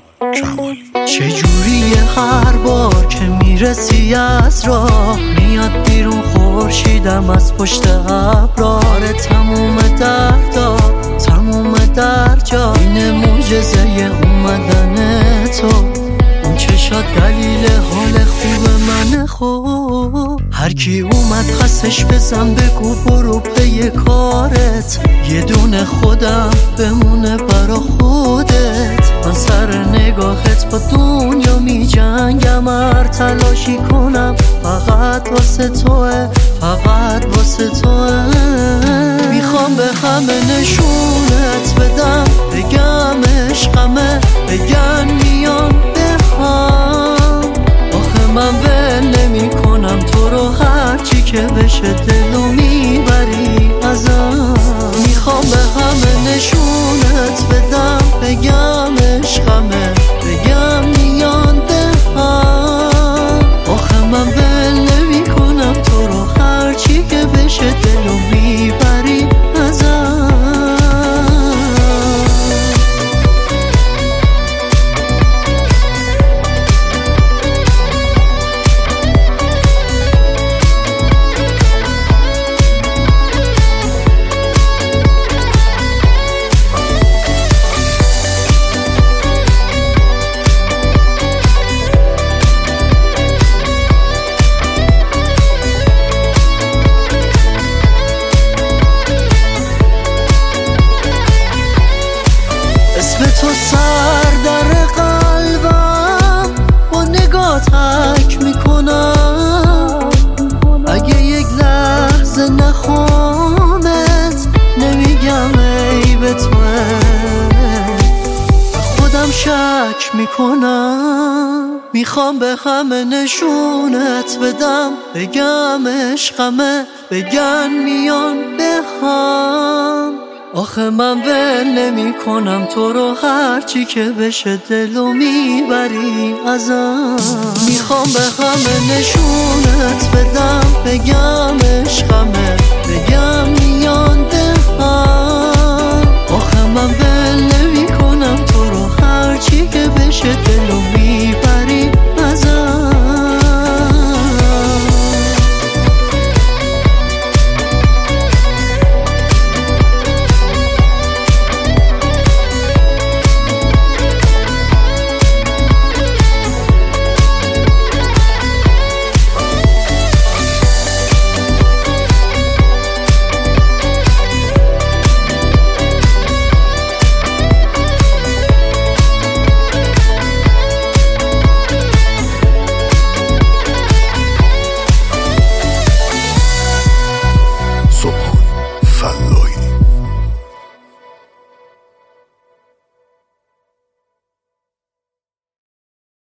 چجوریه هر بار که میرسی از راه میاد بیرون خورشیدم از پشت ابرار تموم دردا تموم درجا این معجزه اومدن تو اون چشات دلیل حال خوب من خوب هر کی اومد خستش بزن بگو برو پی کارت یه دونه خودم بمونه برا خودت من سر نگاهت با دنیا می جنگم هر تلاشی کنم فقط واسه توه فقط واسه توه میخوام به همه نشونت بدم بگم عشقمه بگن میان به هم آخه من ول نمی کنم تو رو هرچی که بشه دلو میبری ازم میخوام به همه نشونت بدم بگم عشقمه بگم میان به هم آخه من ول نمی کنم تو رو هرچی که بشه دلو میبری ازم اسم تو سر در قلبم با نگاه تک میکنم اگه یک لحظه نخوامت نمیگم ای به توه خودم شک میکنم میخوام به همه نشونت بدم بگم عشقمه بگن میان به هم آخه من ول نمی کنم تو رو هرچی که بشه دلو میبری ازم میخوام به همه نشونت بدم بگم عشقمه بگم میان به هم آخه من